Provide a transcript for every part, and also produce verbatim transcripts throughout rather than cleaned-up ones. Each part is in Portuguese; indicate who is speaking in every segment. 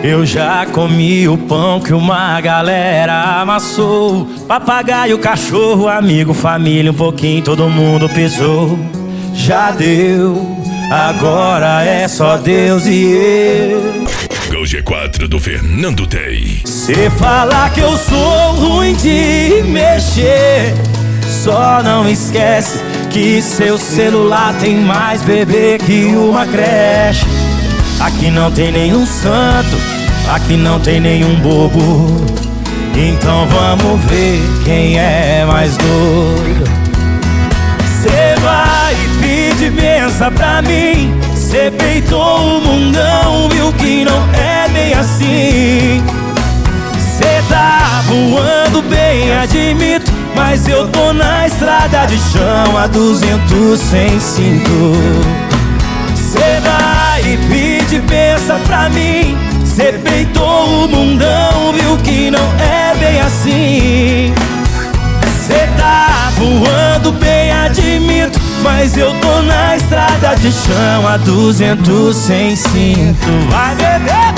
Speaker 1: Eu já comi o pão que uma galera amassou. Papagaio, cachorro, amigo, família, um pouquinho todo mundo pisou. Já deu, agora é só Deus e eu.
Speaker 2: O G quatro do Fernando Tey.
Speaker 1: Cê fala que eu sou ruim de mexer, só não esquece que seu celular tem mais bebê que uma creche. Aqui não tem nenhum santo, aqui não tem nenhum bobo. Então vamos ver quem é mais doido. Cê vai pedir benção pra mim, cê peitou o mundão, viu que não é bem assim. Cê tá voando bem, admito, mas eu tô na estrada de chão a duzentos sem cinto. Cê vai pedir benção pra mim, cê peitou o mundão, viu que não é bem assim. Cê tá voando bem, admito, mas eu tô na estrada de chão a duzentos sem cinto. Vai, bebê!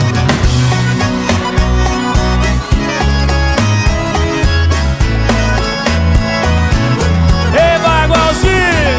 Speaker 1: Eba, igualzinho!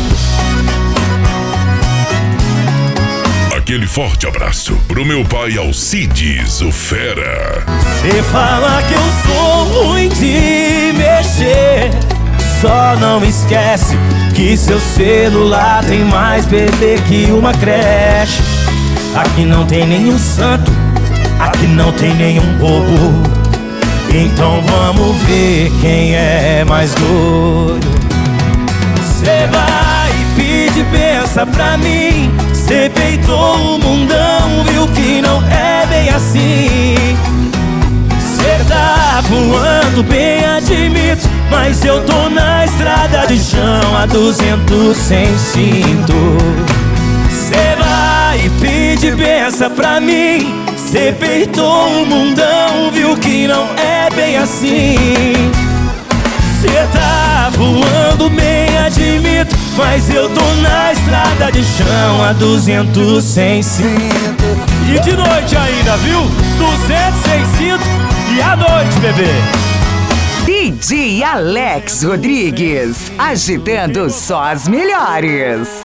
Speaker 2: Aquele forte abraço pro meu pai Alcides, o fera.
Speaker 1: Cê fala que eu sou ruim de mexer, só não esquece que seu celular tem mais bebê que uma creche. Aqui não tem nenhum santo, aqui não tem nenhum bobo. Então vamos ver quem é mais doido. Cê vai pedir benção pra mim, cê peitou o mundão, viu que não é bem assim. Cê tá voando bem, admito, mas eu tô na estrada de chão a duzentos sem cinto. Cê vai pedir benção pra mim, cê peitou o mundão, viu que não é bem assim. Cê tá voando bem, admito, mas eu tô na estrada de chão a duzentos sem cinto. E de noite ainda, viu? duzentos sem cinto e à noite, bebê.
Speaker 3: D J Alex Rodrigues, agitando só as melhores.